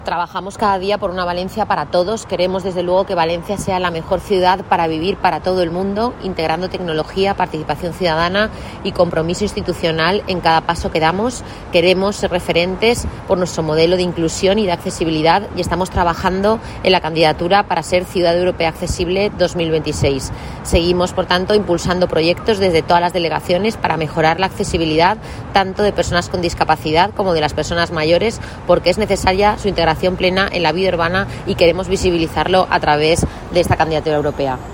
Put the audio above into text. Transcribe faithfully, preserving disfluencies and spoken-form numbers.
Trabajamos cada día por una Valencia para todos. Queremos desde luego que Valencia sea la mejor ciudad para vivir para todo el mundo, integrando tecnología, participación ciudadana y compromiso institucional en cada paso que damos. Queremos ser referentes por nuestro modelo de inclusión y de accesibilidad y estamos trabajando en la candidatura para ser Ciudad Europea Accesible dos mil veintiséis. Seguimos, por tanto, impulsando proyectos desde todas las delegaciones para mejorar la accesibilidad tanto de personas con discapacidad como de las personas mayores, porque es necesaria su integración plena en la vida urbana y queremos visibilizarlo a través de esta candidatura europea.